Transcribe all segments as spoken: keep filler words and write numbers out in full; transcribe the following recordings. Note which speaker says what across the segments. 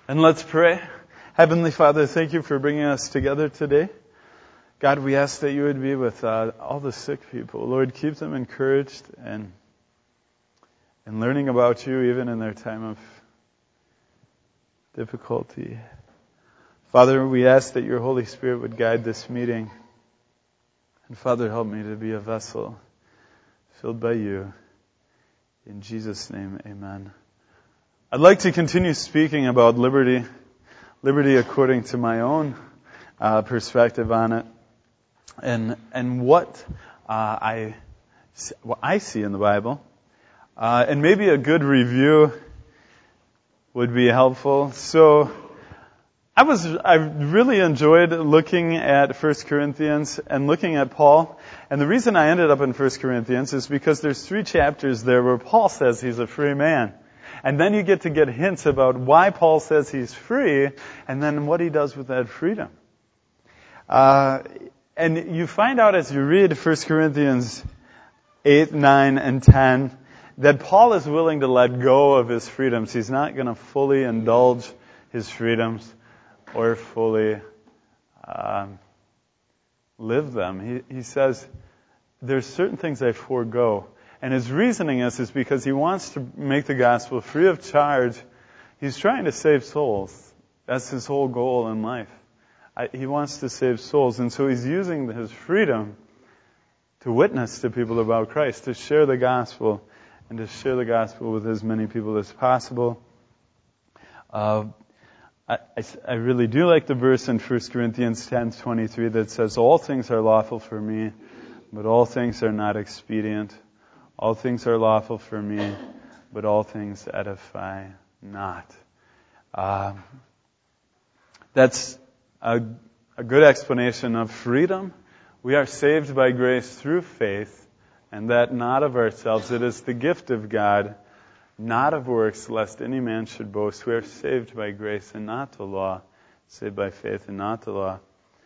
Speaker 1: And let's pray. Heavenly Father, thank you for bringing us together today. God, we ask that you would be with uh, all the sick people. Lord, keep them encouraged and, and learning about you even in their time of difficulty. Father, we ask that your Holy Spirit would guide this meeting. And Father, help me to be a vessel filled by you. In Jesus' name, amen. I'd like to continue speaking about liberty, liberty according to my own uh, perspective on it, and and what uh, I what I see in the Bible, uh, and maybe a good review would be helpful. So, I was I really enjoyed looking at First Corinthians and looking at Paul, and the reason I ended up in First Corinthians is because there's three chapters there where Paul says he's a free man. And then you get to get hints about why Paul says he's free, and then what he does with that freedom. Uh, and you find out as you read First Corinthians eight, nine, and ten, that Paul is willing to let go of his freedoms. He's not going to fully indulge his freedoms or fully um, live them. He, he says, there's certain things I forego. And his reasoning is, is because he wants to make the gospel free of charge. He's trying to save souls. That's his whole goal in life. I, he wants to save souls. And so he's using his freedom to witness to people about Christ, to share the gospel, and to share the gospel with as many people as possible. Uh, I, I, I really do like the verse in First Corinthians ten twenty-three that says, all things are lawful for me, but all things are not expedient. All things are lawful for me, but all things edify not. Uh, that's a, a good explanation of freedom. We are saved by grace through faith, and that not of ourselves. It is the gift of God, not of works, lest any man should boast. We are saved by grace and not the law, saved by faith and not the law.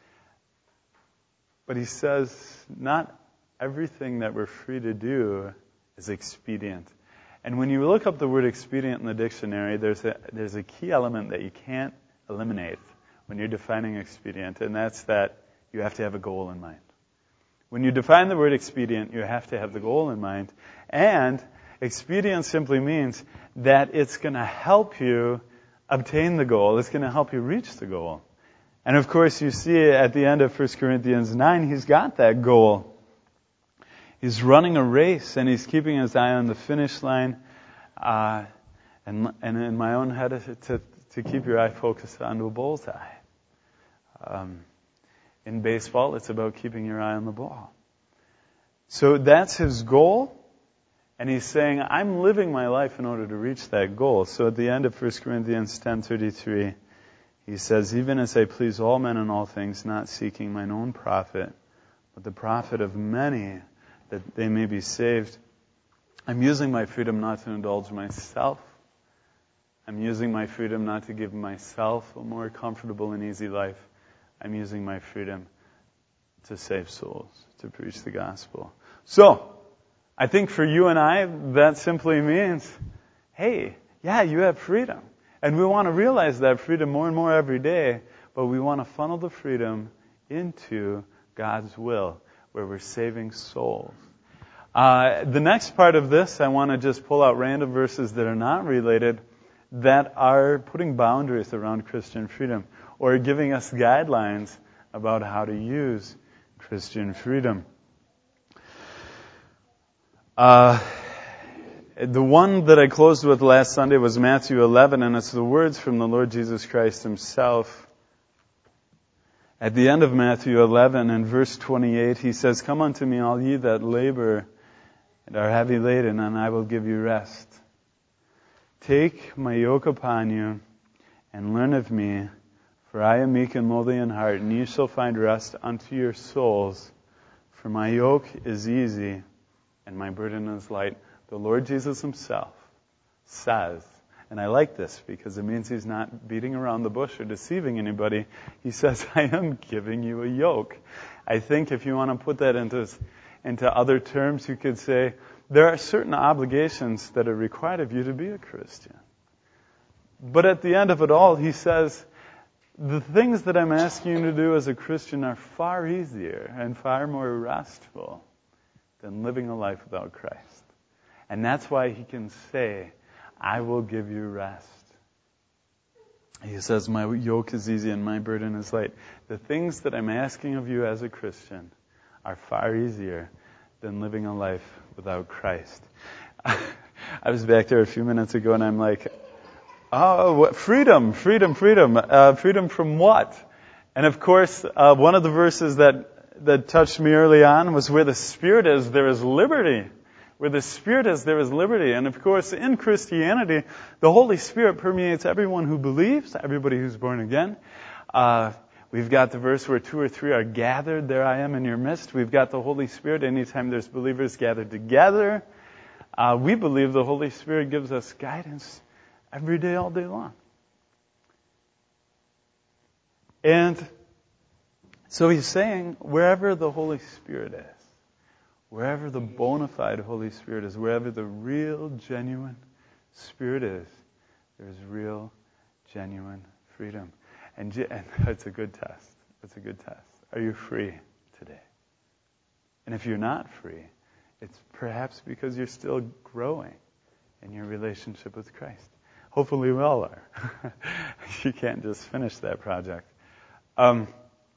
Speaker 1: But he says, not everything that we're free to do is expedient. And when you look up the word expedient in the dictionary, there's a, there's a key element that you can't eliminate when you're defining expedient, and that's that you have to have a goal in mind. When you define the word expedient, you have to have the goal in mind. And expedient simply means that it's going to help you obtain the goal. It's going to help you reach the goal. And of course, you see at the end of First Corinthians nine, he's got that goal. He's running a race, and he's keeping his eye on the finish line. Uh, and, and in my own head, to, to keep your eye focused onto a bullseye. Um, in baseball, it's about keeping your eye on the ball. So that's his goal. And he's saying, I'm living my life in order to reach that goal. So at the end of First Corinthians ten thirty-three, he says, even as I please all men in all things, not seeking mine own profit, but the profit of many, that they may be saved. I'm using my freedom not to indulge myself. I'm using my freedom not to give myself a more comfortable and easy life. I'm using my freedom to save souls, to preach the gospel. So, I think for you and I, that simply means, hey, yeah, you have freedom. And we want to realize that freedom more and more every day, but we want to funnel the freedom into God's will, where we're saving souls. Uh, the next part of this, I want to just pull out random verses that are not related, that are putting boundaries around Christian freedom, or giving us guidelines about how to use Christian freedom. Uh, the one that I closed with last Sunday was Matthew eleven, and it's the words from the Lord Jesus Christ himself. At the end of Matthew eleven, in verse twenty-eight, he says, come unto me, all ye that labor and are heavy laden, and I will give you rest. Take my yoke upon you, and learn of me, for I am meek and lowly in heart, and ye shall find rest unto your souls. For my yoke is easy, and my burden is light. The Lord Jesus himself says, and I like this because it means he's not beating around the bush or deceiving anybody. He says, I am giving you a yoke. I think if you want to put that into, into other terms, you could say, there are certain obligations that are required of you to be a Christian. But at the end of it all, he says, the things that I'm asking you to do as a Christian are far easier and far more restful than living a life without Christ. And that's why he can say, I will give you rest. He says, my yoke is easy and my burden is light. The things that I'm asking of you as a Christian are far easier than living a life without Christ. I was back there a few minutes ago and I'm like, oh, what, freedom, freedom, freedom. Uh, freedom from what? And of course, uh, one of the verses that, that touched me early on was where the Spirit is, there is liberty. Where the Spirit is, there is liberty. And of course, in Christianity, the Holy Spirit permeates everyone who believes, everybody who's born again. Uh, we've got the verse where two or three are gathered, there I am in your midst. We've got the Holy Spirit anytime there's believers gathered together. Uh, we believe the Holy Spirit gives us guidance every day, all day long. And so he's saying, wherever the Holy Spirit is, wherever the bona fide Holy Spirit is, wherever the real, genuine Spirit is, there's real, genuine freedom. And, and it's a good test. It's a good test. Are you free today? And if you're not free, it's perhaps because you're still growing in your relationship with Christ. Hopefully we all are. You can't just finish that project. Um,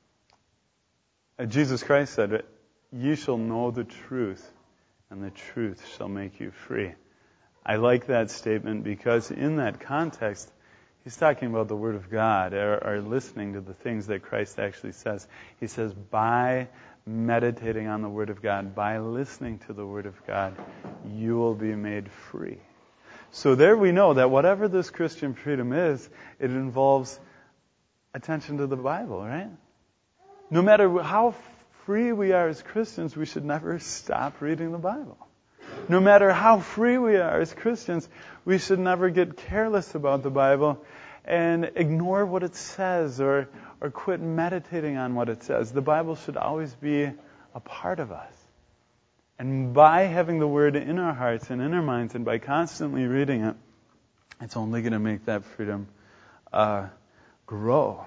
Speaker 1: Jesus Christ said, you shall know the truth, and the truth shall make you free. I like that statement because in that context, he's talking about the Word of God, or, or listening to the things that Christ actually says. He says, by meditating on the Word of God, by listening to the Word of God, you will be made free. So there we know that whatever this Christian freedom is, it involves attention to the Bible, right? No matter how free we are as Christians, we should never stop reading the Bible. No matter how free we are as Christians, we should never get careless about the Bible and ignore what it says or, or quit meditating on what it says. The Bible should always be a part of us. And by having the Word in our hearts and in our minds and by constantly reading it, it's only going to make that freedom uh, grow.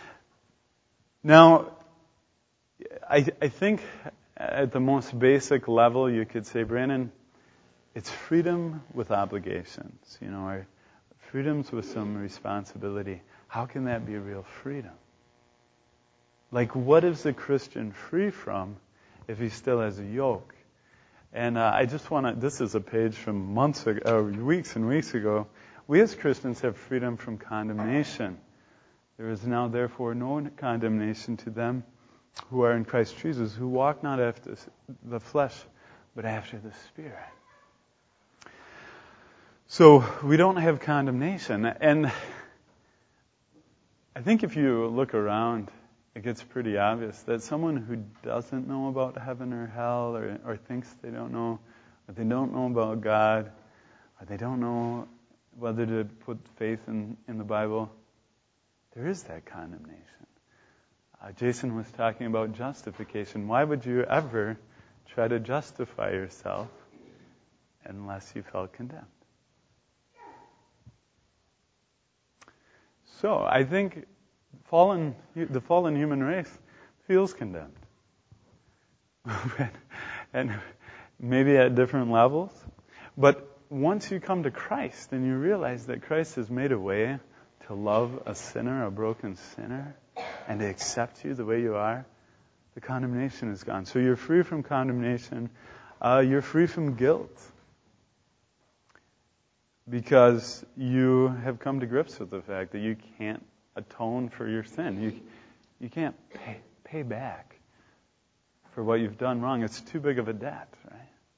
Speaker 1: Now, I, I think at the most basic level, you could say, Brandon, it's freedom with obligations, you know, or freedoms with some responsibility. How can that be real freedom? Like, what is the Christian free from if he still has a yoke? And uh, I just want to, this is a page from months ago, or weeks and weeks ago. We as Christians have freedom from condemnation. There is now therefore no condemnation to them who are in Christ Jesus, who walk not after the flesh, but after the Spirit. So we don't have condemnation. And I think if you look around, it gets pretty obvious that someone who doesn't know about heaven or hell, or, or thinks they don't know, or they don't know about God, or they don't know whether to put faith in, in the Bible, there is that condemnation. Uh, Jason was talking about justification. Why would you ever try to justify yourself unless you felt condemned? So I think fallen, the fallen human race feels condemned. And maybe at different levels. But once you come to Christ and you realize that Christ has made a way to love a sinner, a broken sinner, and to accept you the way you are, the condemnation is gone. So you're free from condemnation. Uh, you're free from guilt. Because you have come to grips with the fact that you can't atone for your sin. You, you can't pay, pay back for what you've done wrong. It's too big of a debt, right?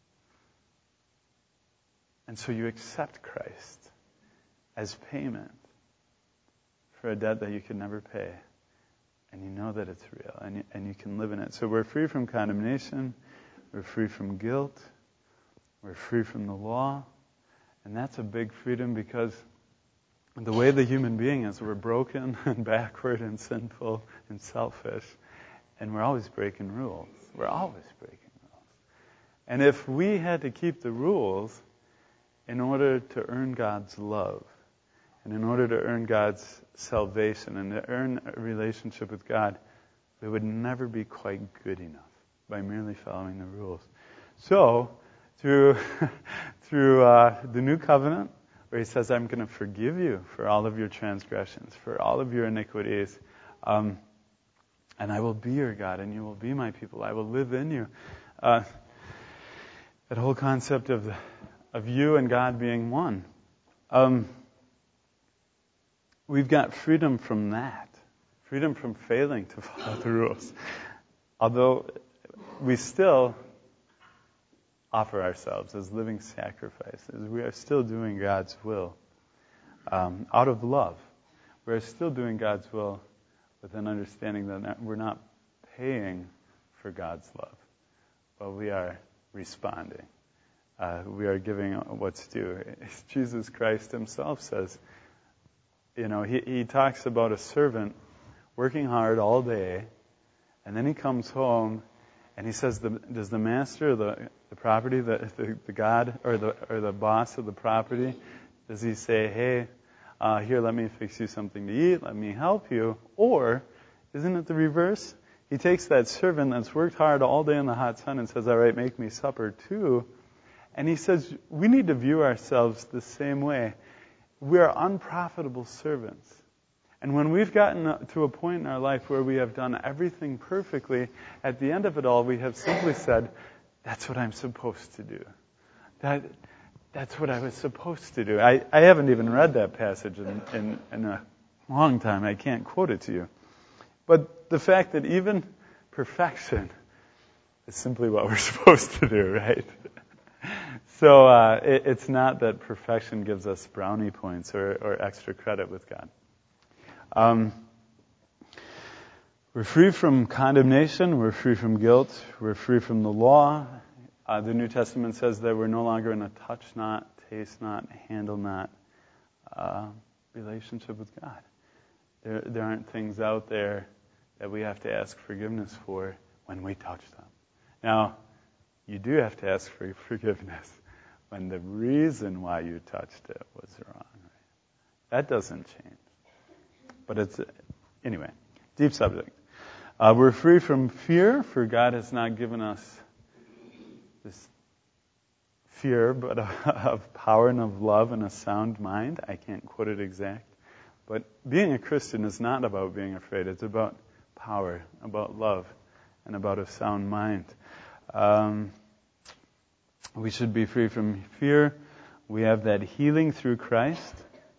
Speaker 1: And so you accept Christ as payment for a debt that you could never pay. And you know that it's real, and you, and you can live in it. So we're free from condemnation. We're free from guilt. We're free from the law. And that's a big freedom because the way the human being is, we're broken and backward and sinful and selfish. And we're always breaking rules. We're always breaking rules. And if we had to keep the rules in order to earn God's love, And in order to earn God's salvation and to earn a relationship with God, we would never be quite good enough by merely following the rules. So, through through uh, the new covenant, where he says, I'm going to forgive you for all of your transgressions, for all of your iniquities, um, and I will be your God, and you will be my people. I will live in you. Uh, that whole concept of of you and God being one. Um, we've got freedom from that. Freedom from failing to follow the rules. Although we still offer ourselves as living sacrifices. We are still doing God's will um, out of love. We are still doing God's will with an understanding that we're not paying for God's love, but we are responding. Uh, we are giving what's due. Jesus Christ himself says, you know, he, he talks about a servant working hard all day, and then he comes home and he says, the, does the master of the, the property, the, the, the God, or the or the boss of the property, does he say, hey, uh, here, let me fix you something to eat, let me help you? Or, isn't it the reverse? He takes that servant that's worked hard all day in the hot sun and says, all right, make me supper too. And he says, we need to view ourselves the same way. We are unprofitable servants. And when we've gotten to a point in our life where we have done everything perfectly, at the end of it all, we have simply said, that's what I'm supposed to do. That, that's what I was supposed to do. I, I haven't even read that passage in, in, in a long time. I can't quote it to you. But the fact that even perfection is simply what we're supposed to do, right? So uh, it, it's not that perfection gives us brownie points or, or extra credit with God. Um, we're free from condemnation. We're free from guilt. We're free from the law. Uh, the New Testament says that we're no longer in a touch not, taste not, handle not uh, relationship with God. There, there aren't things out there that we have to ask forgiveness for when we touch them. Now, you do have to ask for forgiveness when the reason why you touched it was wrong. Right? That doesn't change. But it's, anyway, deep subject. Uh, we're free from fear, for God has not given us this fear, but of power and of love and a sound mind. I can't quote it exact. But being a Christian is not about being afraid. It's about power, about love, and about a sound mind. Um, we should be free from fear. We have that healing through Christ.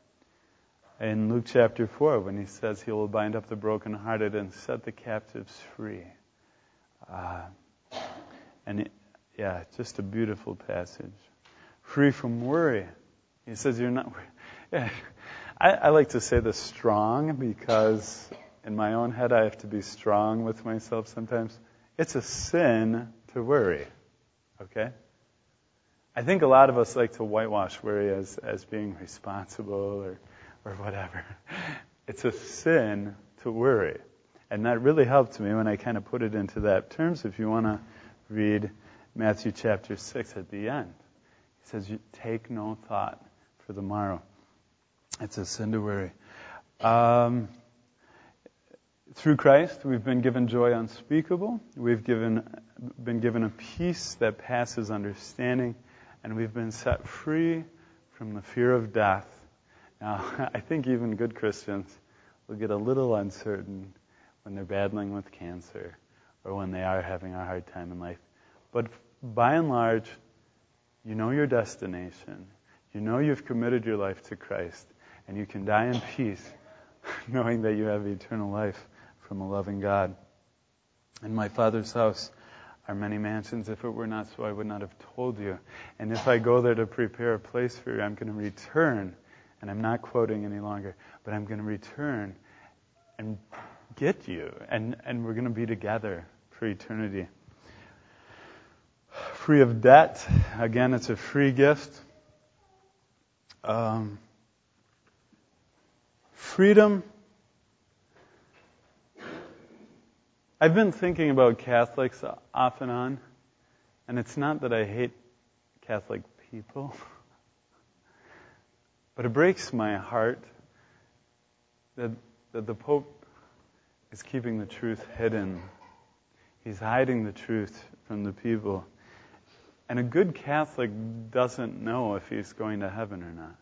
Speaker 1: In Luke chapter four, when he says he will bind up the brokenhearted and set the captives free. Uh, and it, yeah, just a beautiful passage. Free from worry. He says you're not. Yeah, I, I like to say the strong because in my own head I have to be strong with myself sometimes. It's a sin to worry. Okay? I think a lot of us like to whitewash worry as, as being responsible or or whatever. It's a sin to worry. And that really helped me when I kind of put it into that terms. If you want to read Matthew chapter six at the end. He says, you take no thought for the morrow. It's a sin to worry. Um, through Christ, we've been given joy unspeakable. We've given been given a peace that passes understanding. And we've been set free from the fear of death. Now, I think even good Christians will get a little uncertain when they're battling with cancer or when they are having a hard time in life. But by and large, you know your destination. You know you've committed your life to Christ. And you can die in peace knowing that you have eternal life from a loving God. In my Father's house are many mansions. If it were not so, I would not have told you. And if I go there to prepare a place for you, I'm going to return. And I'm not quoting any longer, but I'm going to return and get you. And, and we're going to be together for eternity. Free of debt. Again, it's a free gift. Um, freedom. I've been thinking about Catholics off and on. And it's not that I hate Catholic people. But it breaks my heart that, that the Pope is keeping the truth hidden. He's hiding the truth from the people. And a good Catholic doesn't know if he's going to heaven or not.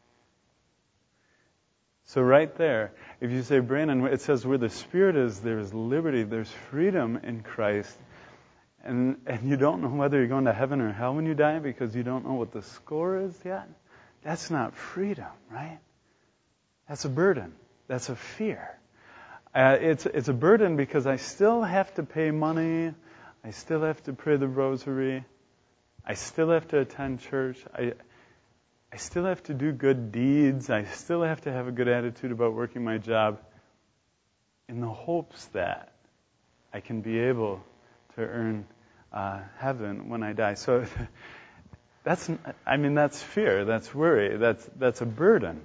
Speaker 1: So right there, if you say, Brandon, it says where the Spirit is, there's liberty, there's freedom in Christ. And, and you don't know whether you're going to heaven or hell when you die because you don't know what the score is yet. That's not freedom, right? That's a burden. That's a fear. Uh, it's it's a burden because I still have to pay money. I still have to pray the rosary. I still have to attend church. I I still have to do good deeds. I still have to have a good attitude about working my job in the hopes that I can be able to earn uh, heaven when I die. So that's, I mean, that's fear. That's worry. That's that's a burden.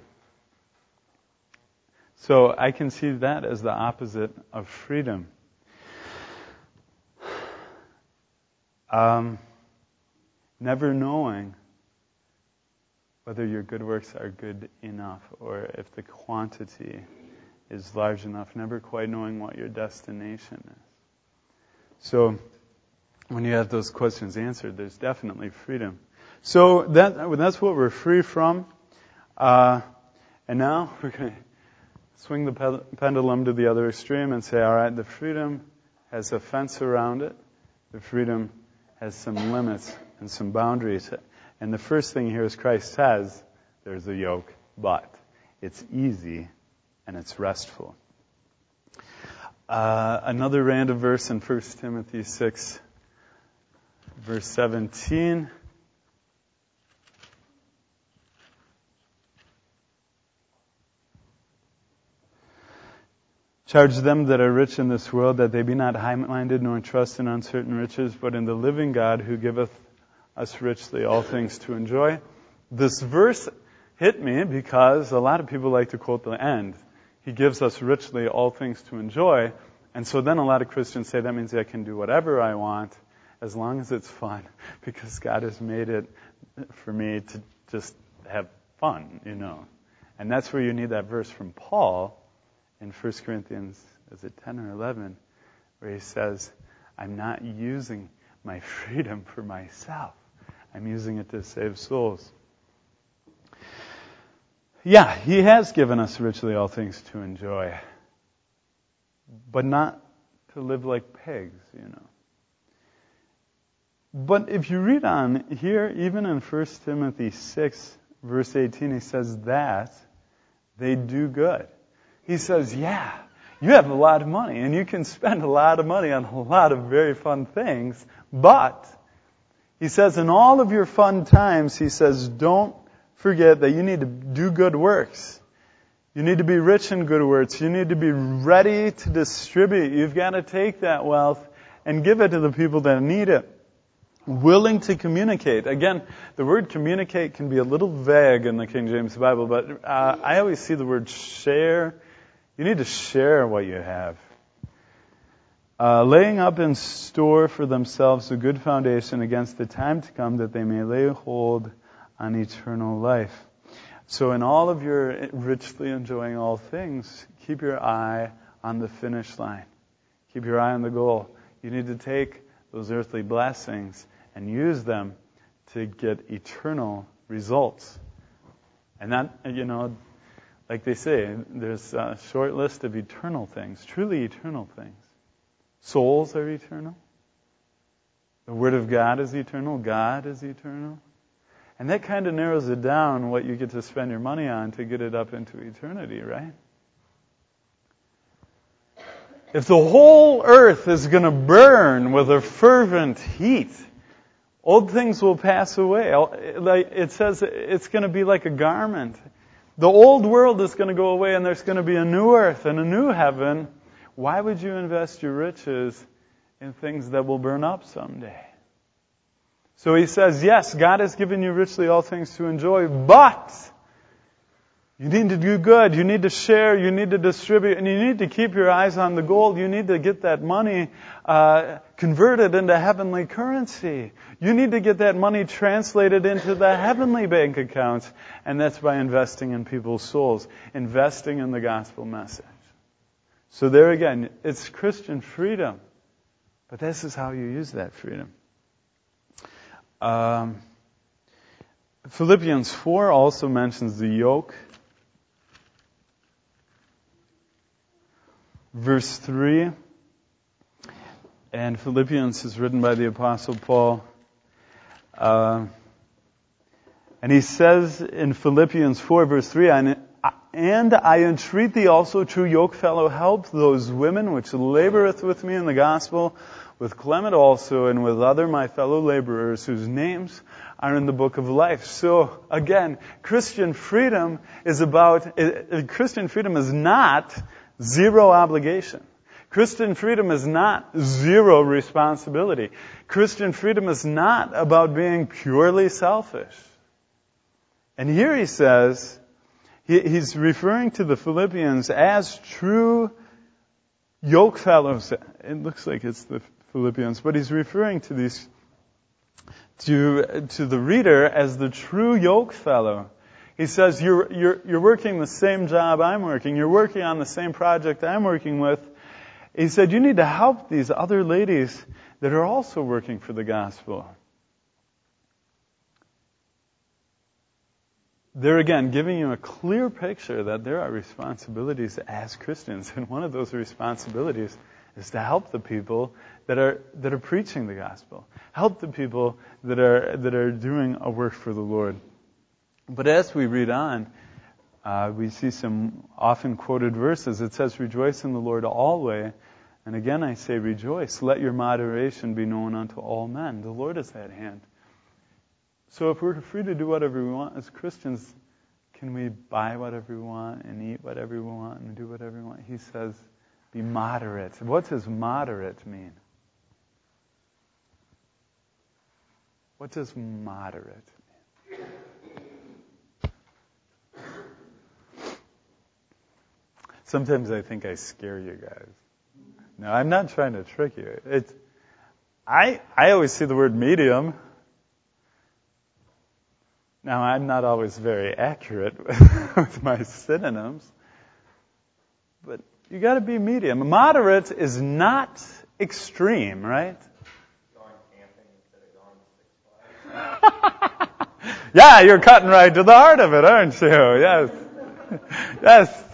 Speaker 1: So I can see that as the opposite of freedom. Um, never knowing whether your good works are good enough or if the quantity is large enough, never quite knowing what your destination is. So when you have those questions answered, there's definitely freedom. So that that's what we're free from. Uh, and now we're going to swing the pendulum to the other extreme and say, all right, the freedom has a fence around it. The freedom has some limits and some boundaries. And the first thing here is Christ says, there's a yoke, but it's easy and it's restful. Uh, another random verse in First Timothy six, verse seventeen. Charge them that are rich in this world that they be not high-minded nor trust in uncertain riches, but in the living God who giveth us richly all things to enjoy. This verse hit me because a lot of people like to quote the end. He gives us richly all things to enjoy. And so then a lot of Christians say that means I can do whatever I want as long as it's fun because God has made it for me to just have fun, you know. And that's where you need that verse from Paul in First Corinthians, is it ten or eleven, where he says, I'm not using my freedom for myself. I'm using it to save souls. Yeah, he has given us richly all things to enjoy, but not to live like pigs, you know. But if you read on here, even in First Timothy six, verse eighteen, he says that they do good. He says, yeah, you have a lot of money, and you can spend a lot of money on a lot of very fun things, but he says in all of your fun times, he says, don't forget that you need to do good works. You need to be rich in good works. You need to be ready to distribute. You've got to take that wealth and give it to the people that need it. Willing to communicate. Again, the word communicate can be a little vague in the King James Bible, but uh, I always see the word share. You need to share what you have. Uh, laying up in store for themselves a good foundation against the time to come that they may lay hold on eternal life. So in all of your richly enjoying all things, keep your eye on the finish line. Keep your eye on the goal. You need to take those earthly blessings and use them to get eternal results. And that, you know, like they say, there's a short list of eternal things, truly eternal things. Souls are eternal. The Word of God is eternal. God is eternal. And that kind of narrows it down what you get to spend your money on to get it up into eternity, right? If the whole earth is going to burn with a fervent heat, old things will pass away. It says it's going to be like a garment. The old world is going to go away and there's going to be a new earth and a new heaven. Why would you invest your riches in things that will burn up someday? So he says, yes, God has given you richly all things to enjoy, but You need to do good. You need to share. You need to distribute. And you need to keep your eyes on the goal. You need to get that money uh, converted into heavenly currency. You need to get that money translated into the heavenly bank accounts. And that's by investing in people's souls, investing in the gospel message. So there again, it's Christian freedom. But this is how you use that freedom. Um, Philippians four also mentions the yoke. Verse three, and Philippians is written by the Apostle Paul. Uh, and he says in Philippians four, verse three, and I entreat thee also, true yokefellow, help those women which laboreth with me in the gospel, with Clement also, and with other my fellow laborers, whose names are in the book of life. So, again, Christian freedom is about, Christian freedom is not zero obligation. Christian freedom is not zero responsibility. Christian freedom is not about being purely selfish. And here he says, he, he's referring to the Philippians as true yoke fellows. It looks like it's the Philippians, but he's referring to these, to, to the reader as the true yoke fellow. He says, you're, you're, you're working the same job I'm working. You're working on the same project I'm working with. He said, you need to help these other ladies that are also working for the gospel. They're again giving you a clear picture that there are responsibilities as Christians. And one of those responsibilities is to help the people that are, that are preaching the gospel. Help the people that are, that are doing a work for the Lord. But as we read on, uh, we see some often quoted verses. It says, rejoice in the Lord always. And again I say, rejoice. Let your moderation be known unto all men. The Lord is at hand. So if we're free to do whatever we want as Christians, can we buy whatever we want and eat whatever we want and do whatever we want? He says, be moderate. What does moderate mean? What does moderate mean? Sometimes I think I scare you guys. No, I'm not trying to trick you. It's, I, I always see the word medium. Now, I'm not always very accurate with my synonyms, but you got to be medium. Moderate is not extreme, right?
Speaker 2: Going camping instead of going to Six Flags.
Speaker 1: Yeah, you're cutting right to the heart of it, aren't you? Yes. Yes.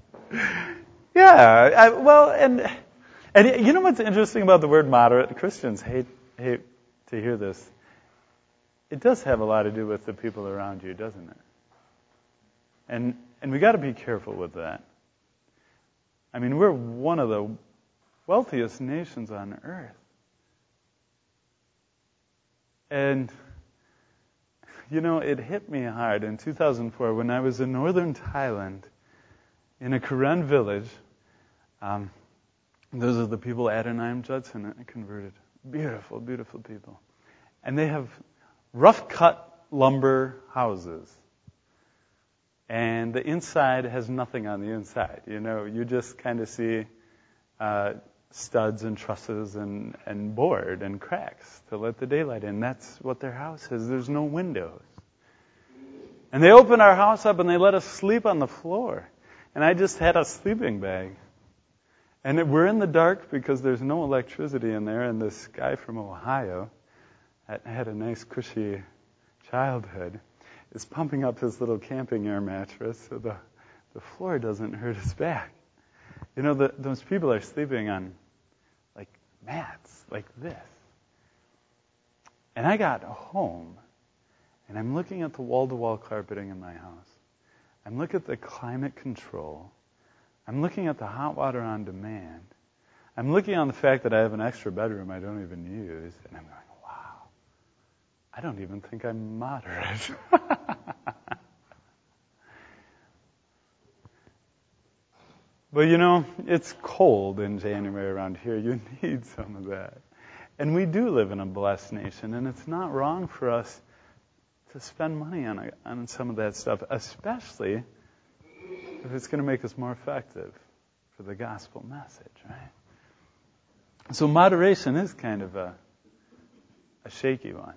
Speaker 1: Yeah. I, well, and and you know what's interesting about the word moderate? Christians hate hate to hear this. It does have a lot to do with the people around you, doesn't it? And and we got to be careful with that. I mean, we're one of the wealthiest nations on earth. And you know, it hit me hard in two thousand four when I was in northern Thailand in a Karen village. Um, those are the people Adoniram Judson converted. Beautiful, beautiful people. And they have rough-cut lumber houses. And the inside has nothing on the inside. You know, you just kind of see uh, studs and trusses and, and board and cracks to let the daylight in. That's what their house is. There's no windows. And they opened our house up and they let us sleep on the floor. And I just had a sleeping bag. And it, we're in the dark because there's no electricity in there. And this guy from Ohio that had a nice cushy childhood is pumping up his little camping air mattress so the, the floor doesn't hurt his back. You know, the, those people are sleeping on like mats like this. And I got home and I'm looking at the wall-to-wall carpeting in my house. I'm looking at the climate control. I'm looking at the hot water on demand. I'm looking on the fact that I have an extra bedroom I don't even use. And I'm going, wow, I don't even think I'm moderate. But you know, it's cold in January around here. You need some of that. And we do live in a blessed nation, and it's not wrong for us to spend money on, a, on some of that stuff, especially if it's going to make us more effective for the gospel message, right? So moderation is kind of a, a shaky one.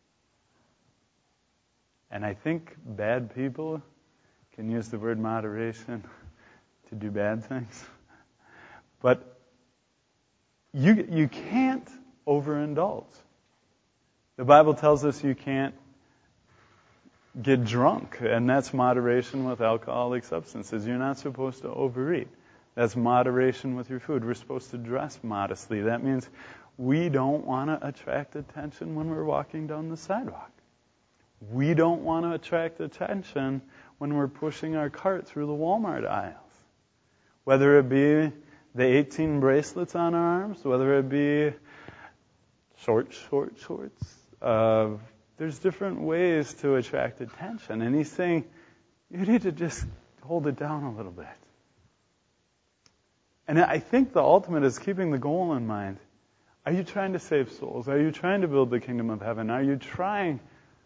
Speaker 1: And I think bad people can use the word moderation to do bad things. But you you can't overindulge. The Bible tells us you can't get drunk, and that's moderation with alcoholic substances. You're not supposed to overeat. That's moderation with your food. We're supposed to dress modestly. That means we don't want to attract attention when we're walking down the sidewalk. We don't want to attract attention when we're pushing our cart through the Walmart aisles. Whether it be the eighteen bracelets on our arms, whether it be short, short shorts. Uh, there's different ways to attract attention. And he's saying, you need to just hold it down a little bit. And I think the ultimate is keeping the goal in mind. Are you trying to save souls? Are you trying to build the kingdom of heaven? Are you trying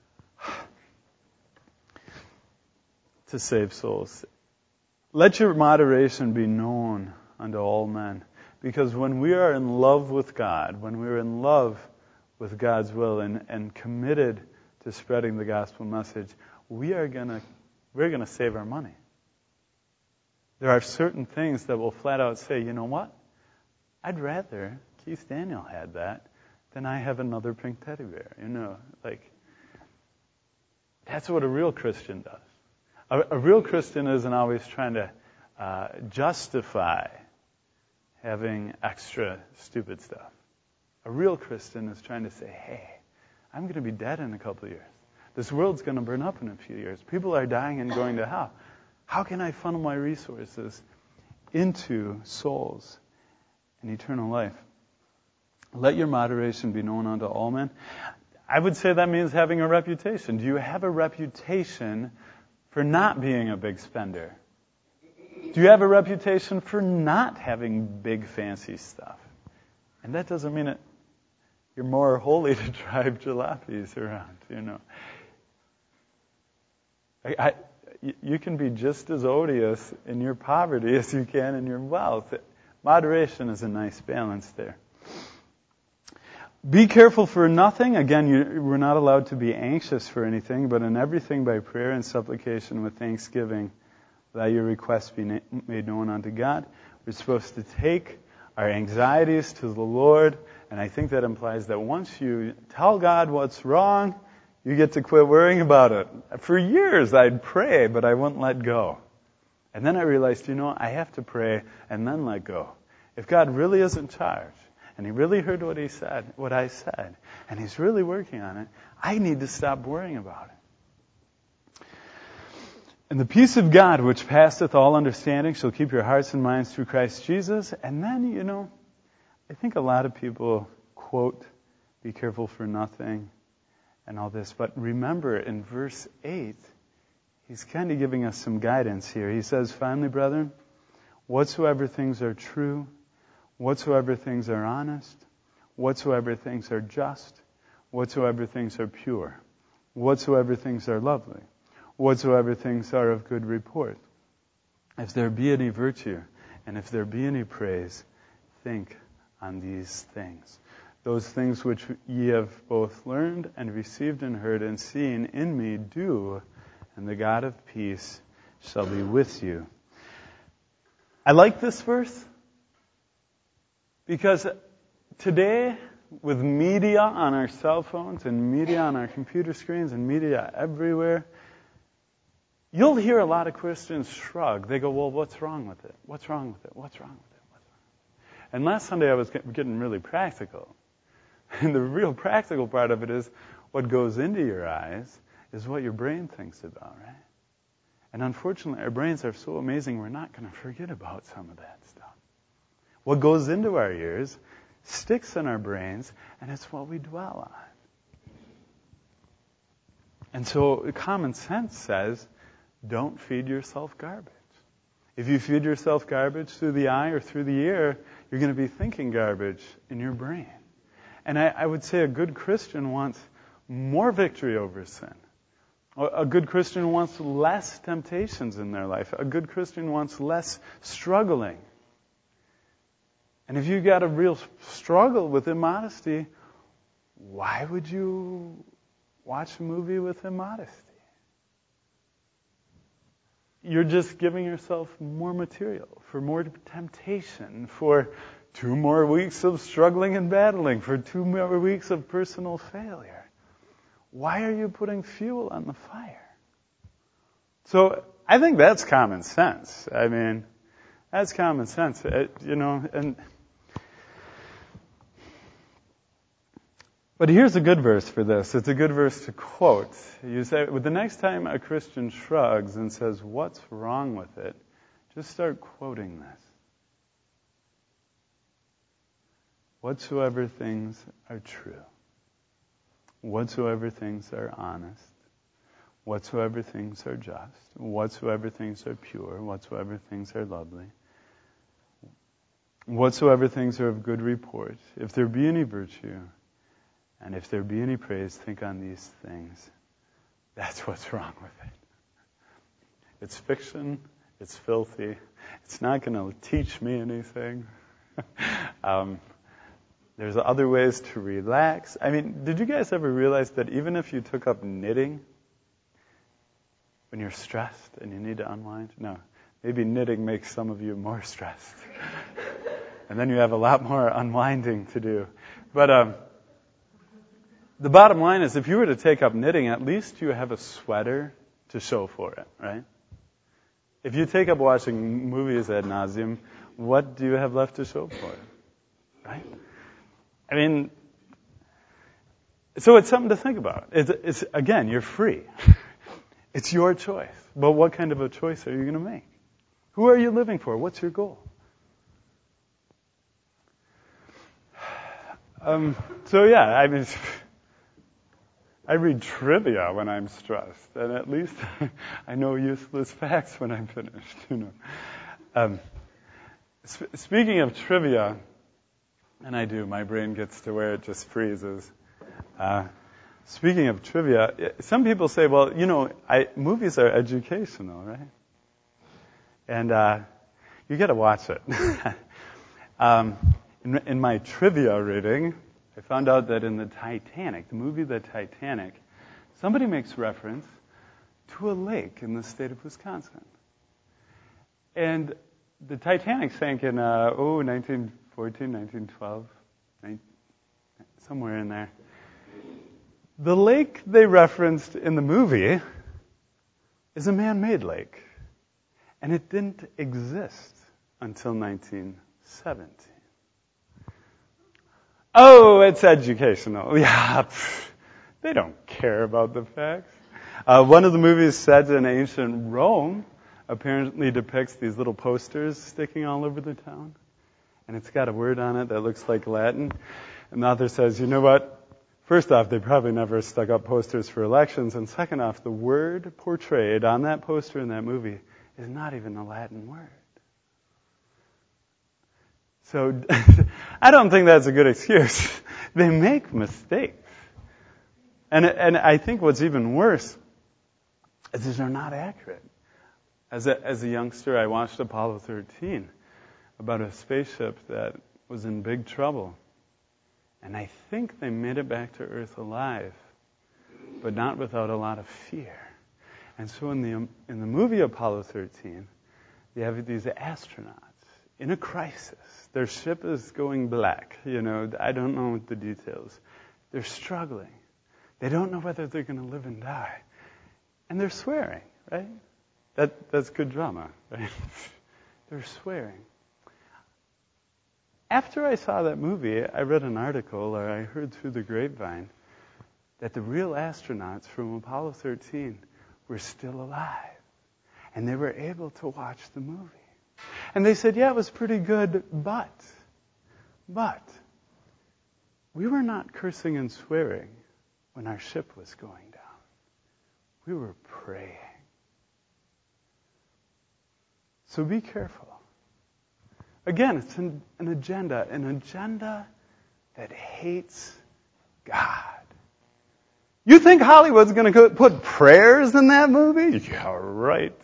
Speaker 1: to save souls? Let your moderation be known unto all men. Because when we are in love with God, when we're in love with God's will and, and committed to spreading the gospel message, we are gonna we're gonna save our money. There are certain things that will flat out say, you know what? I'd rather Keith Daniel had that than I have another pink teddy bear. You know, like that's what a real Christian does. A, a real Christian isn't always trying to uh, justify having extra stupid stuff. A real Christian is trying to say, hey, I'm going to be dead in a couple of years. This world's going to burn up in a few years. People are dying and going to hell. How can I funnel my resources into souls and eternal life? Let your moderation be known unto all men. I would say that means having a reputation. Do you have a reputation for not being a big spender? Do you have a reputation for not having big fancy stuff? And that doesn't mean it, you're more holy to drive jalopies around, you know. I, I, you can be just as odious in your poverty as you can in your wealth. Moderation is a nice balance there. Be careful for nothing. Again, you, we're not allowed to be anxious for anything, but in everything by prayer and supplication with thanksgiving, let your requests be na- made known unto God. We're supposed to take our anxieties to the Lord, and I think that implies that once you tell God what's wrong, you get to quit worrying about it. For years I'd pray, but I wouldn't let go. And then I realized, you know, I have to pray and then let go. If God really is in charge, and He really heard what He said, what I said, and He's really working on it, I need to stop worrying about it. And the peace of God, which passeth all understanding, shall keep your hearts and minds through Christ Jesus. And then, you know, I think a lot of people quote, be careful for nothing, and all this. But remember, in verse eight, he's kind of giving us some guidance here. He says, finally, brethren, whatsoever things are true, whatsoever things are honest, whatsoever things are just, whatsoever things are pure, whatsoever things are lovely, whatsoever things are of good report. If there be any virtue, and if there be any praise, think on these things. Those things which ye have both learned and received and heard and seen in me do, and the God of peace shall be with you. I like this verse because today, with media on our cell phones and media on our computer screens and media everywhere, you'll hear a lot of Christians shrug. They go, well, what's wrong with it? What's wrong with it? What's wrong with it? What's wrong with it? And last Sunday I was getting really practical. And the real practical part of it is what goes into your eyes is what your brain thinks about, right? And unfortunately, our brains are so amazing, we're not going to forget about some of that stuff. What goes into our ears sticks in our brains, and it's what we dwell on. And so common sense says, don't feed yourself garbage. If you feed yourself garbage through the eye or through the ear, you're going to be thinking garbage in your brain. And I, I would say a good Christian wants more victory over sin, A good Christian wants less temptations in their life. A good Christian wants less struggling. And if you've got a real struggle with immodesty, why would you watch a movie with immodesty? You're just giving yourself more material for more temptation, for two more weeks of struggling and battling, for two more weeks of personal failure. Why are you putting fuel on the fire? So I think that's common sense. I mean, that's common sense. It, you know, and but here's a good verse for this. It's a good verse to quote. You say, well, the next time a Christian shrugs and says, "What's wrong with it?" just start quoting this. Whatsoever things are true. Whatsoever things are honest, whatsoever things are just, whatsoever things are pure, whatsoever things are lovely, whatsoever things are of good report, if there be any virtue, and if there be any praise, think on these things. That's what's wrong with it. It's fiction, it's filthy, it's not going to teach me anything. um, There's other ways to relax. I mean, did you guys ever realize that even if you took up knitting when you're stressed and you need to unwind? No. Maybe knitting makes some of you more stressed. And then you have a lot more unwinding to do. But um, the bottom line is if you were to take up knitting, at least you have a sweater to show for it, right? If you take up watching movies ad nauseum, what do you have left to show for it, right? I mean, so it's something to think about. It's, it's again, you're free. It's your choice. But what kind of a choice are you going to make? Who are you living for? What's your goal? Um, so yeah, I mean, I read trivia when I'm stressed, and at least I know useless facts when I'm finished. You know. Um, sp- speaking of trivia. And I do. My brain gets to where it just freezes. Uh, speaking of trivia, some people say, well, you know, I, movies are educational, right? And uh, you got to watch it. um, in, in my trivia reading, I found out that in the Titanic, the movie The Titanic, somebody makes reference to a lake in the state of Wisconsin. And the Titanic sank in, uh, oh, nineteen fourteen, nineteen twelve, somewhere in there. The lake they referenced in the movie is a man-made lake. And it didn't exist until nineteen seventeen. Oh, it's educational. Yeah, pff, they don't care about the facts. Uh, one of the movies set in ancient Rome apparently depicts these little posters sticking all over the town. And it's got a word on it that looks like Latin. And the author says, you know what? First off, they probably never stuck up posters for elections. And second off, the word portrayed on that poster in that movie is not even a Latin word. So I don't think that's a good excuse. They make mistakes. And and I think what's even worse is that they're not accurate. As a, as a youngster, I watched Apollo thirteen. About a spaceship that was in big trouble. And I think they made it back to Earth alive, but not without a lot of fear. And so in the in the movie Apollo thirteen, you have these astronauts in a crisis. Their ship is going black. You know, I don't know the details. They're struggling. They don't know whether they're going to live and die. And they're swearing, right? That that's good drama, right? They're swearing. After I saw that movie, I read an article, or I heard through the grapevine, that the real astronauts from Apollo thirteen were still alive. And they were able to watch the movie. And they said, yeah, it was pretty good, but, but, we were not cursing and swearing when our ship was going down. We were praying. So be careful. Again, it's an, an agenda, an agenda that hates God. You think Hollywood's going to put prayers in that movie? Yeah, right.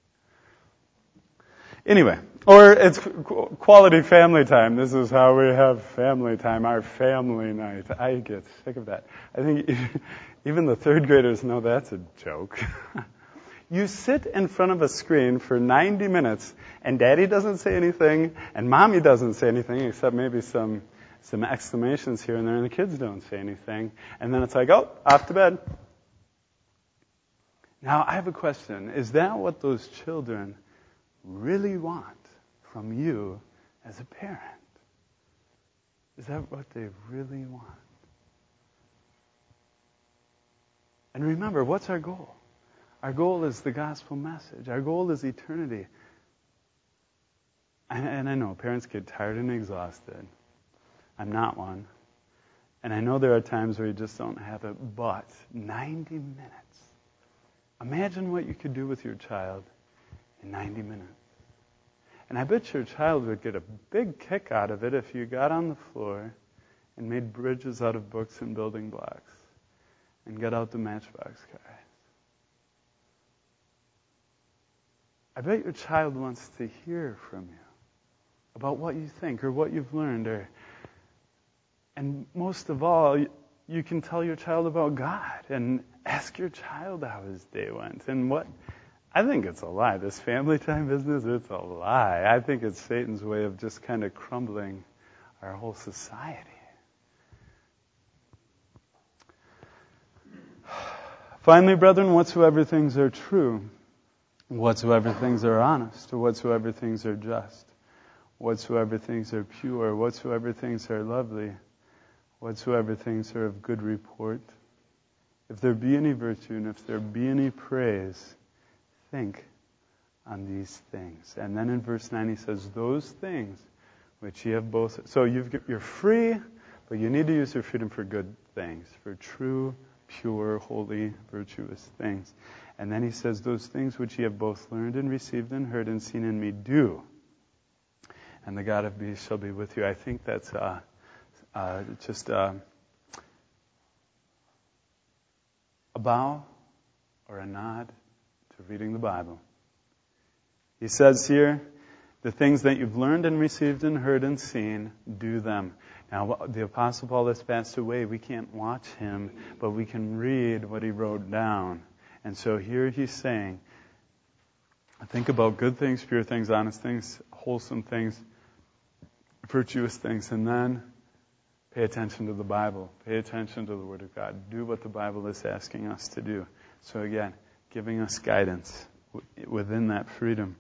Speaker 1: Anyway, or it's quality family time. This is how we have family time, our family night. I get sick of that. I think even the third graders know that's a joke. You sit in front of a screen for ninety minutes, and Daddy doesn't say anything, and Mommy doesn't say anything, except maybe some some exclamations here and there, and the kids don't say anything. And then it's like, oh, off to bed. Now, I have a question. Is that what those children really want from you as a parent? Is that what they really want? And remember, what's our goal? Our goal is the gospel message. Our goal is eternity. And, and I know parents get tired and exhausted. I'm not one. And I know there are times where you just don't have it. But ninety minutes. Imagine what you could do with your child in ninety minutes. And I bet your child would get a big kick out of it if you got on the floor and made bridges out of books and building blocks and got out the Matchbox cars. I bet your child wants to hear from you about what you think or what you've learned. Or, and most of all, you can tell your child about God and ask your child how his day went. And what, I think it's a lie. This family time business, it's a lie. I think it's Satan's way of just kind of crumbling our whole society. Finally, brethren, whatsoever things are true, whatsoever things are honest, or whatsoever things are just, whatsoever things are pure, whatsoever things are lovely, whatsoever things are of good report, if there be any virtue and if there be any praise, think on these things. And then in verse nine he says, those things which ye have both. So you've, you're free, but you need to use your freedom for good things, for true, pure, holy, virtuous things. And then he says, those things which ye have both learned and received and heard and seen in me, do. And the God of peace shall be with you. I think that's uh, uh, just uh, a bow or a nod to reading the Bible. He says here, the things that you've learned and received and heard and seen, do them. Now, the Apostle Paul has passed away. We can't watch him, but we can read what he wrote down. And so here he's saying, think about good things, pure things, honest things, wholesome things, virtuous things, and then pay attention to the Bible. Pay attention to the Word of God. Do what the Bible is asking us to do. So again, giving us guidance within that freedom.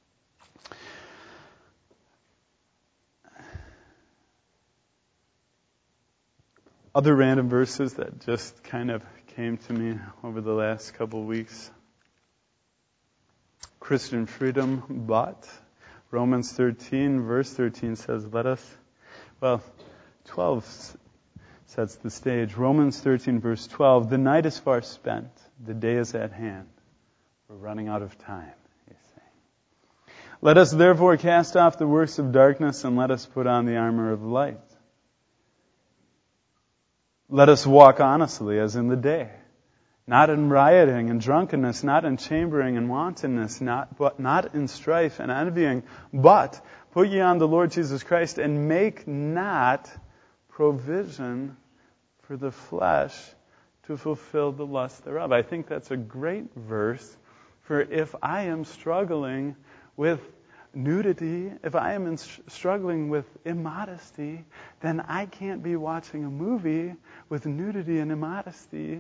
Speaker 1: Other random verses that just kind of came to me over the last couple of weeks. Christian freedom, but Romans thirteen, verse thirteen says, let us, well, twelve sets the stage. Romans thirteen, verse twelve, the night is far spent, the day is at hand. We're running out of time, he's saying. Let us therefore cast off the works of darkness and let us put on the armor of light. Let us walk honestly as in the day, not in rioting and drunkenness, not in chambering and wantonness, not, but not in strife and envying, but put ye on the Lord Jesus Christ and make not provision for the flesh to fulfill the lust thereof. I think that's a great verse for if I am struggling with nudity, if I am in, struggling with immodesty, then I can't be watching a movie with nudity and immodesty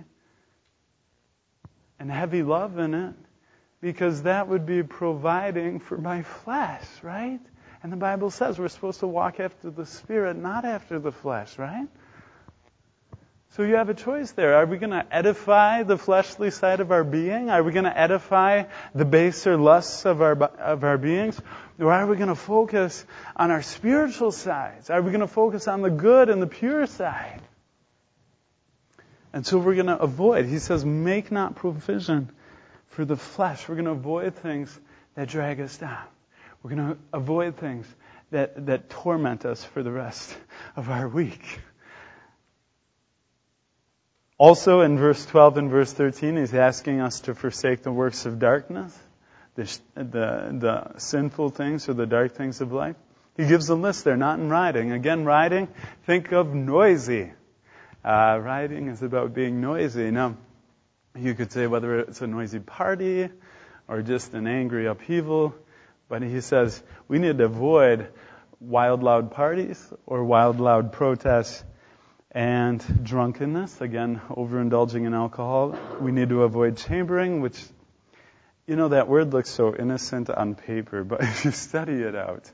Speaker 1: and heavy love in it, because that would be providing for my flesh, right? And the Bible says we're supposed to walk after the Spirit, not after the flesh, right? So you have a choice there. Are we going to edify the fleshly side of our being? Are we going to edify the baser lusts of our of our beings? Or are we going to focus on our spiritual sides? Are we going to focus on the good and the pure side? And so we're going to avoid. He says, make not provision for the flesh. We're going to avoid things that drag us down. We're going to avoid things that, that torment us for the rest of our week. Also in verse twelve and verse thirteen, he's asking us to forsake the works of darkness, the, the, the sinful things or the dark things of life. He gives a list there, not in riding. Again, riding, think of noisy. Uh, riding is about being noisy. Now, you could say whether it's a noisy party or just an angry upheaval, but he says we need to avoid wild, loud parties or wild, loud protests and drunkenness. Again, overindulging in alcohol. We need to avoid chambering, which, you know, that word looks so innocent on paper, but if you study it out,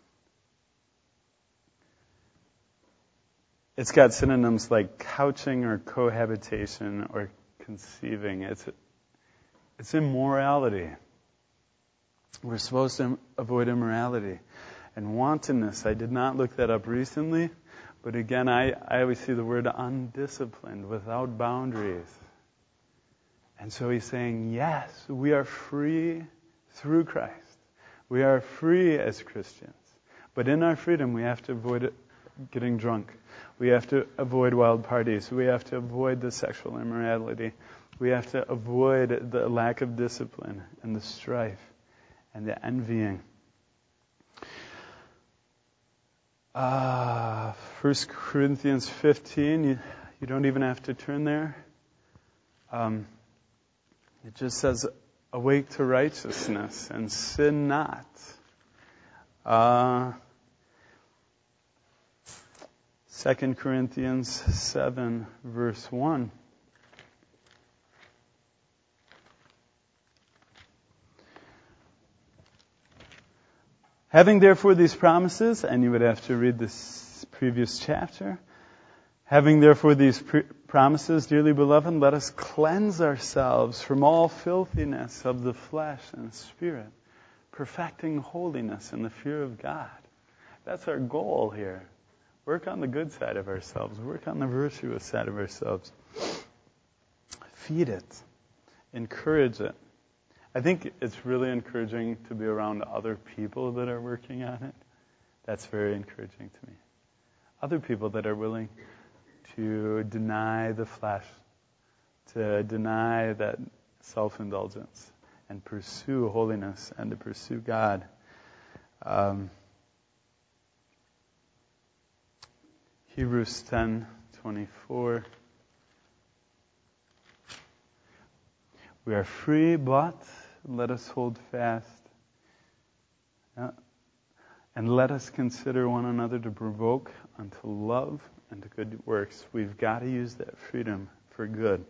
Speaker 1: it's got synonyms like couching or cohabitation or conceiving. It's it's immorality. We're supposed to avoid immorality. And wantonness, I did not look that up recently, but again, I, I always see the word undisciplined, without boundaries. And so he's saying, yes, we are free through Christ. We are free as Christians. But in our freedom, we have to avoid getting drunk. We have to avoid wild parties. We have to avoid the sexual immorality. We have to avoid the lack of discipline and the strife and the envying. Uh, First Corinthians fifteen, you, you don't even have to turn there. Um, it just says, awake to righteousness and sin not. Uh, Second Corinthians seven, verse one. Having therefore these promises, and you would have to read this previous chapter, having therefore these pre- promises, dearly beloved, let us cleanse ourselves from all filthiness of the flesh and spirit, perfecting holiness in the fear of God. That's our goal here. Work on the good side of ourselves. Work on the virtuous side of ourselves. Feed it. Encourage it. I think it's really encouraging to be around other people that are working on it. That's very encouraging to me. Other people that are willing to deny the flesh, to deny that self-indulgence, and pursue holiness and to pursue God. Um, Hebrews ten twenty-four. We are free, but let us hold fast. Yeah. And let us consider one another to provoke unto love and to good works. We've got to use that freedom for good.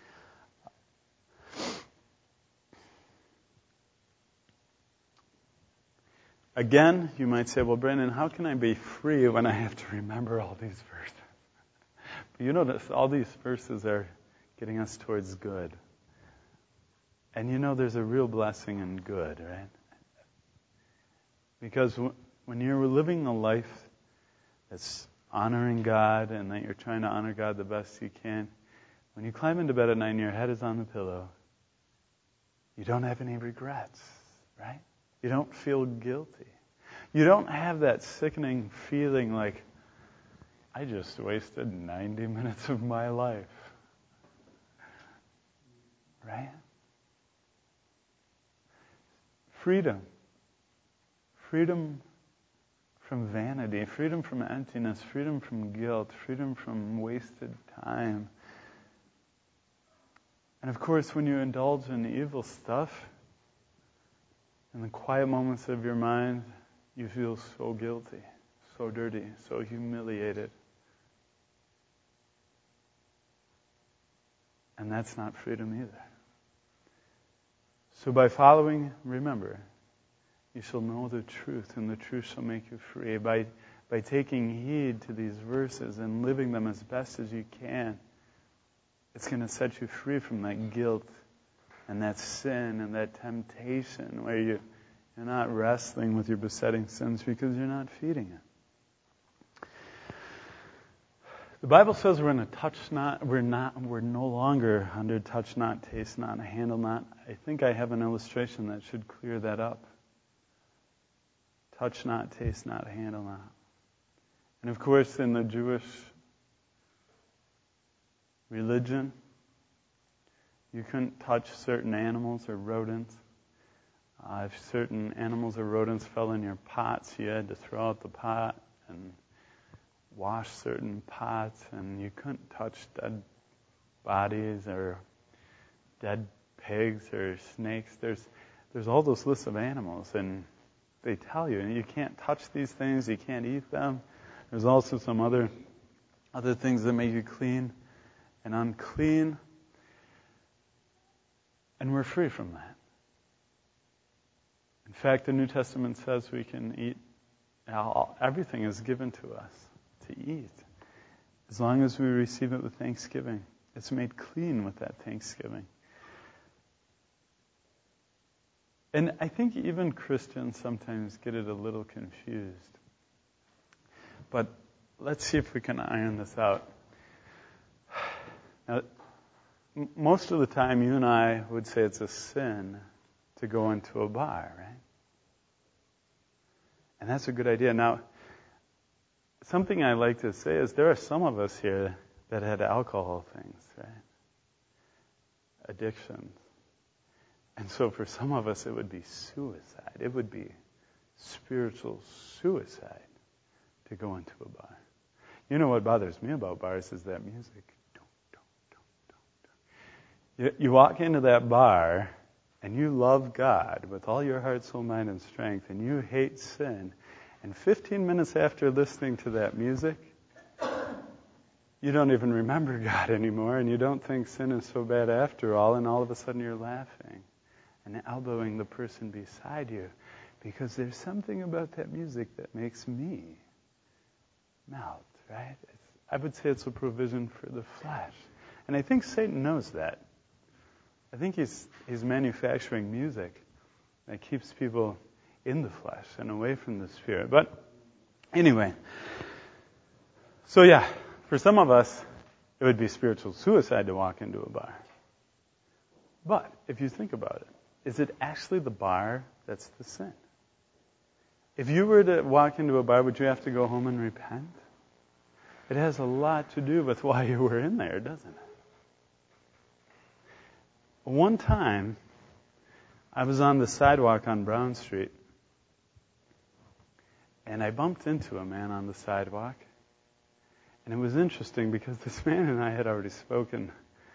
Speaker 1: Again, you might say, well, Brandon, how can I be free when I have to remember all these verses? But you notice all these verses are getting us towards good. And you know there's a real blessing in good, right? Because w- when you're living a life that's honoring God and that you're trying to honor God the best you can, when you climb into bed at night and your head is on the pillow, you don't have any regrets, right? You don't feel guilty. You don't have that sickening feeling like, I just wasted ninety minutes of my life, right? Freedom. Freedom from vanity. Freedom from emptiness. Freedom from guilt. Freedom from wasted time. And of course, when you indulge in evil stuff, in the quiet moments of your mind, you feel so guilty, so dirty, so humiliated. And that's not freedom either. So by following, remember, you shall know the truth, and the truth shall make you free. By by taking heed to these verses and living them as best as you can, it's going to set you free from that guilt and that sin and that temptation where you, you're not wrestling with your besetting sins because you're not feeding it. The Bible says we're in a touch not, we're not, we're no longer under touch not, taste not, handle not. I think I have an illustration that should clear that up. Touch not, taste not, handle not. And of course, in the Jewish religion. You couldn't touch certain animals or rodents. Uh, if certain animals or rodents fell in your pots, you had to throw out the pot and wash certain pots, and you couldn't touch dead bodies or dead pigs or snakes. There's there's all those lists of animals, and they tell you, and you can't touch these things, you can't eat them. There's also some other other things that make you clean and unclean, and we're free from that. In fact, the New Testament says we can eat, everything is given to us to eat, as long as we receive it with thanksgiving. It's made clean with that thanksgiving. And I think even Christians sometimes get it a little confused. But let's see if we can iron this out. Now, m- most of the time, you and I would say it's a sin to go into a bar, right? And that's a good idea. Now, something I like to say is there are some of us here that had alcohol things, right? Addictions. And so for some of us, it would be suicide. It would be spiritual suicide to go into a bar. You know what bothers me about bars is that music. You, you walk into that bar and you love God with all your heart, soul, mind, and strength, and you hate sin. And fifteen minutes after listening to that music, you don't even remember God anymore, and you don't think sin is so bad after all, and all of a sudden you're laughing and elbowing the person beside you, because there's something about that music that makes me melt, right? It's, I would say it's a provision for the flesh. And I think Satan knows that. I think he's he's manufacturing music that keeps people in the flesh and away from the Spirit. But anyway, so yeah, for some of us, it would be spiritual suicide to walk into a bar. But if you think about it, is it actually the bar that's the sin? If you were to walk into a bar, would you have to go home and repent? It has a lot to do with why you were in there, doesn't it? One time, I was on the sidewalk on Brown Street, and I bumped into a man on the sidewalk. And it was interesting because this man and I had already spoken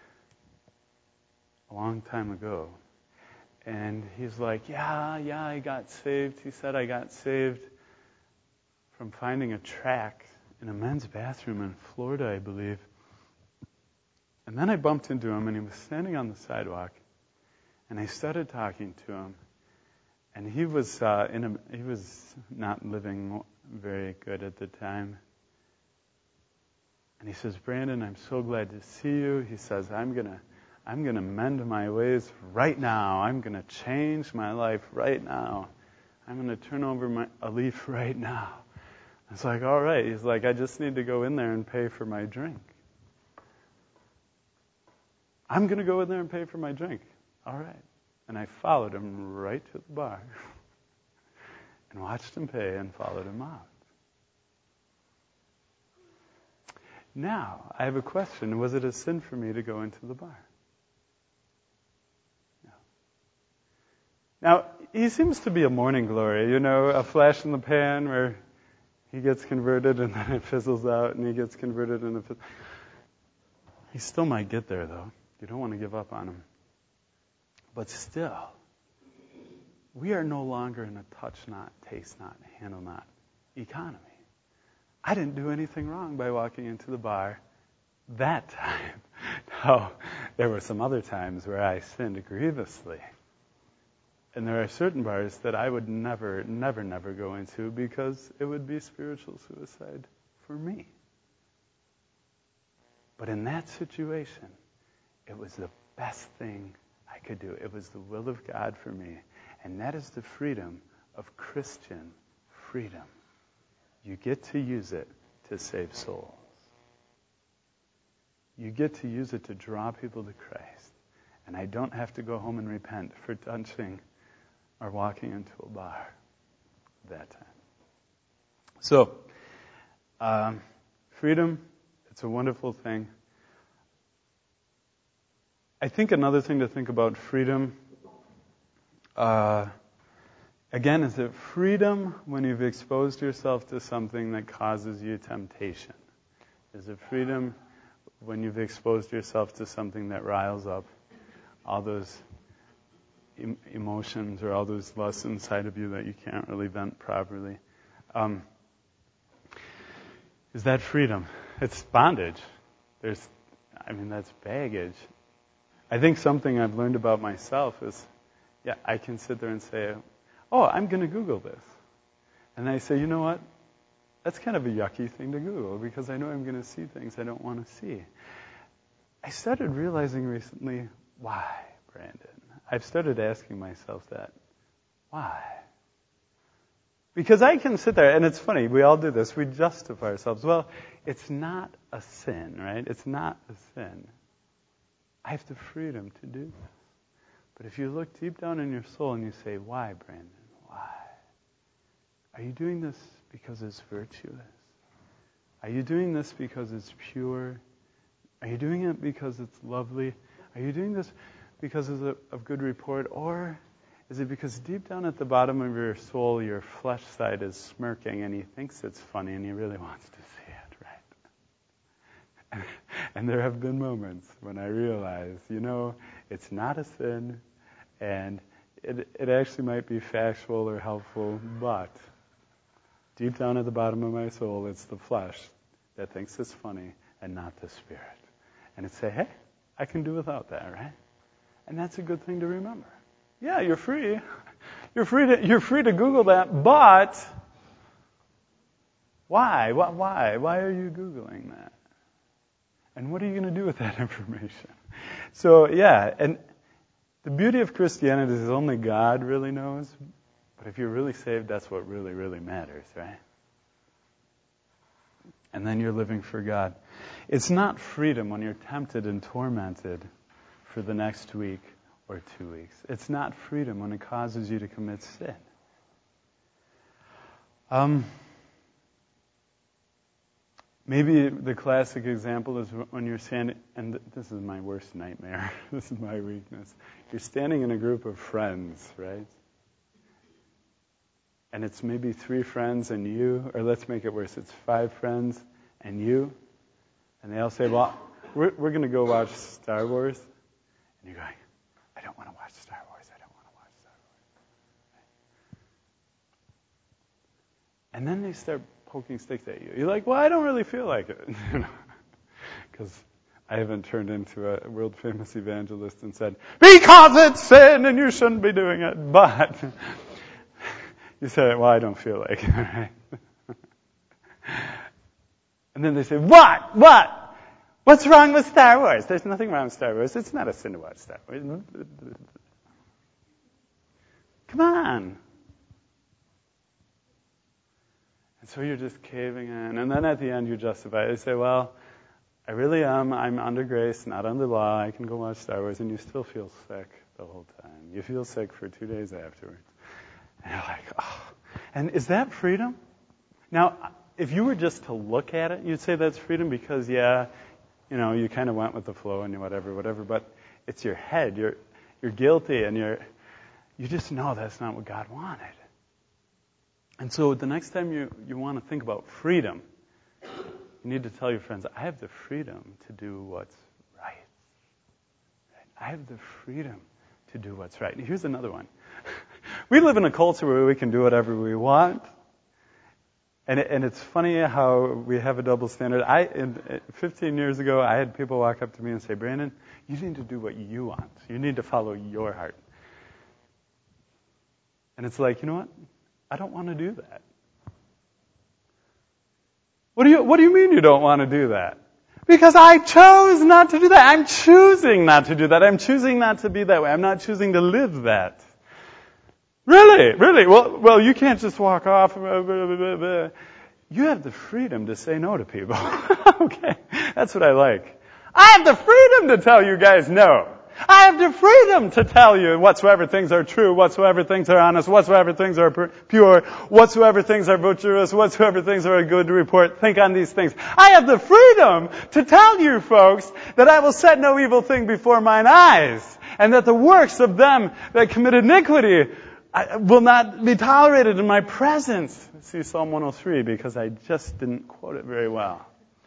Speaker 1: a long time ago. And he's like, yeah, yeah, I got saved. He said I got saved from finding a tract in a men's bathroom in Florida, I believe. And then I bumped into him, and he was standing on the sidewalk, and I started talking to him. And he was uh, in a, he was not living very good at the time. And he says, Brandon, I'm so glad to see you. He says, I'm gonna I'm gonna mend my ways right now. I'm gonna change my life right now. I'm gonna turn over my, a leaf right now. It's like, all right. He's like, I just need to go in there and pay for my drink. I'm gonna go in there and pay for my drink. All right. And I followed him right to the bar and watched him pay and followed him out. Now, I have a question. Was it a sin for me to go into the bar? No. Now, he seems to be a morning glory, you know, a flash in the pan where he gets converted and then it fizzles out and he gets converted and it fizzles. He still might get there, though. You don't want to give up on him. But still, we are no longer in a touch not, taste not, handle not economy. I didn't do anything wrong by walking into the bar that time. Now, there were some other times where I sinned grievously. And there are certain bars that I would never, never, never go into because it would be spiritual suicide for me. But in that situation, it was the best thing I could do. It was the will of God for me. And that is the freedom of Christian freedom. You get to use it to save souls. You get to use it to draw people to Christ. And I don't have to go home and repent for touching or walking into a bar that time. So, um, freedom, it's a wonderful thing. I think another thing to think about freedom, uh, again, is that freedom when you've exposed yourself to something that causes you temptation? Is it freedom when you've exposed yourself to something that riles up all those em- emotions or all those lusts inside of you that you can't really vent properly? Um, is that freedom? It's bondage. There's, I mean, that's baggage. I think something I've learned about myself is, yeah, I can sit there and say, oh, I'm going to Google this. And I say, you know what? That's kind of a yucky thing to Google because I know I'm going to see things I don't want to see. I started realizing recently, why, Brandon? I've started asking myself that. Why? Because I can sit there, and it's funny, we all do this, we justify ourselves. Well, it's not a sin, right? It's not a sin. I have the freedom to do this. But if you look deep down in your soul and you say, why, Brandon? Why? Are you doing this because it's virtuous? Are you doing this because it's pure? Are you doing it because it's lovely? Are you doing this because it's a, of good report? Or is it because deep down at the bottom of your soul, your flesh side is smirking and he thinks it's funny and he really wants to see it, right? And there have been moments when I realize, you know, it's not a sin and it, it actually might be factual or helpful, but deep down at the bottom of my soul, it's the flesh that thinks it's funny and not the spirit. And it say, hey, I can do without that, right? And that's a good thing to remember. Yeah, you're free. You're free to you're free to Google that, but why? Why? Why are you Googling that? And what are you going to do with that information? So, yeah, and the beauty of Christianity is only God really knows. But if you're really saved, that's what really, really matters, right? And then you're living for God. It's not freedom when you're tempted and tormented for the next week or two weeks. It's not freedom when it causes you to commit sin. Um, maybe the classic example is when you're standing, and this is my worst nightmare. This is my weakness. You're standing in a group of friends, right? And it's maybe three friends and you, or let's make it worse, it's five friends and you, and they all say, well, we're, we're going to go watch Star Wars. And you're going, I don't want to watch Star Wars, I don't want to watch Star Wars. And then they start poking sticks at you. You're like, well, I don't really feel like it. Because I haven't turned into a world-famous evangelist and said, because it's sin and you shouldn't be doing it, but... You say, well, I don't feel like it, right? And then they say, what? What? What's wrong with Star Wars? There's nothing wrong with Star Wars. It's not a sin to watch Star Wars. Come on. And so you're just caving in. And then at the end you justify it. You say, well, I really am. I'm under grace, not under law. I can go watch Star Wars. And you still feel sick the whole time. You feel sick for two days afterwards. And you're like, oh. And is that freedom? Now, if you were just to look at it, you'd say that's freedom because, yeah, you know, you kind of went with the flow and whatever, whatever. But it's your head. You're you're guilty, and you're you just know that's not what God wanted. And so the next time you, you want to think about freedom, you need to tell your friends, I have the freedom to do what's right. I have the freedom to do what's right. And here's another one. We live in a culture where we can do whatever we want. And it, and it's funny how we have a double standard. I, in, fifteen years ago, I had people walk up to me and say, Brandon, you need to do what you want. You need to follow your heart. And it's like, you know what? I don't want to do that. What do you, what do you mean you don't want to do that? Because I chose not to do that. I'm choosing not to do that. I'm choosing not to be that way. I'm not choosing to live that. Really? Really? Well, well, you can't just walk off. You have the freedom to say no to people. Okay. That's what I like. I have the freedom to tell you guys no.
Speaker 3: I have the freedom to tell you whatsoever things are true, whatsoever things are honest, whatsoever things are pure, whatsoever things are virtuous, whatsoever things are a good report. Think on these things. I have the freedom to tell you, folks, that I will set no evil thing before mine eyes, and that the works of them that commit iniquity will not be tolerated in my presence. See Psalm one oh three, because I just didn't quote it very well.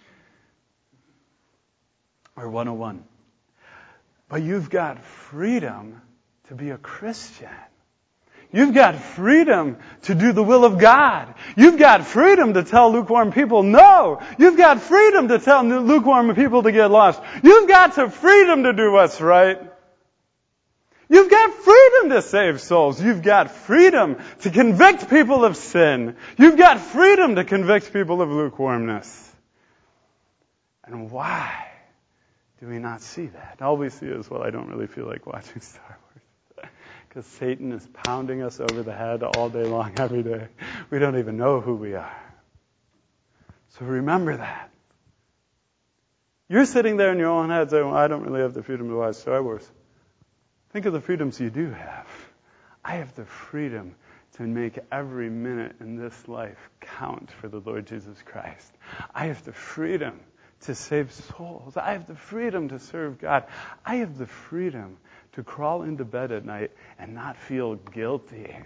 Speaker 3: Or one oh one. But you've got freedom to be a Christian. You've got freedom to do the will of God. You've got freedom to tell lukewarm people no. You've got freedom to tell lukewarm people to get lost. You've got the freedom to do what's right. You've got freedom to save souls. You've got freedom to convict people of sin. You've got freedom to convict people of lukewarmness. And why do we not see that? All we see is, well, I don't really feel like watching Star Wars. Because Satan is pounding us over the head all day long, every day. We don't even know who we are. So remember that. You're sitting there in your own head saying, well, I don't really have the freedom to watch Star Wars. Think of the freedoms you do have. I have the freedom to make every minute in this life count for the Lord Jesus Christ. I have the freedom to save souls. I have the freedom to serve God. I have the freedom to crawl into bed at night and not feel guilty.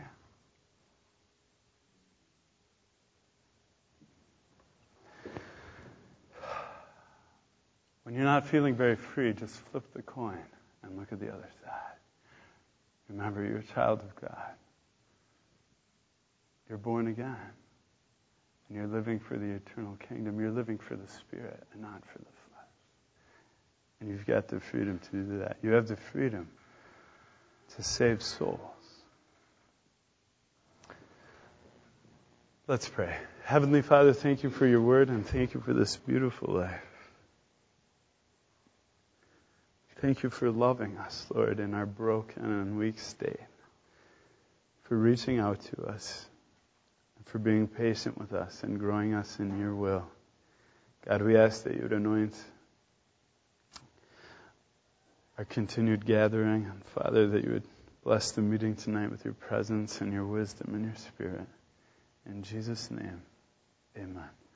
Speaker 3: When you're not feeling very free, just flip the coin and look at the other side. Remember, you're a child of God. You're born again. And you're living for the eternal kingdom. You're living for the Spirit and not for the flesh. And you've got the freedom to do that. You have the freedom to save souls. Let's pray. Heavenly Father, thank you for your word and thank you for this beautiful life. Thank you for loving us, Lord, in our broken and weak state. For reaching out to us. And for being patient with us and growing us in your will. God, we ask that you would anoint our continued gathering. And Father, that you would bless the meeting tonight with your presence and your wisdom and your Spirit. In Jesus' name, amen.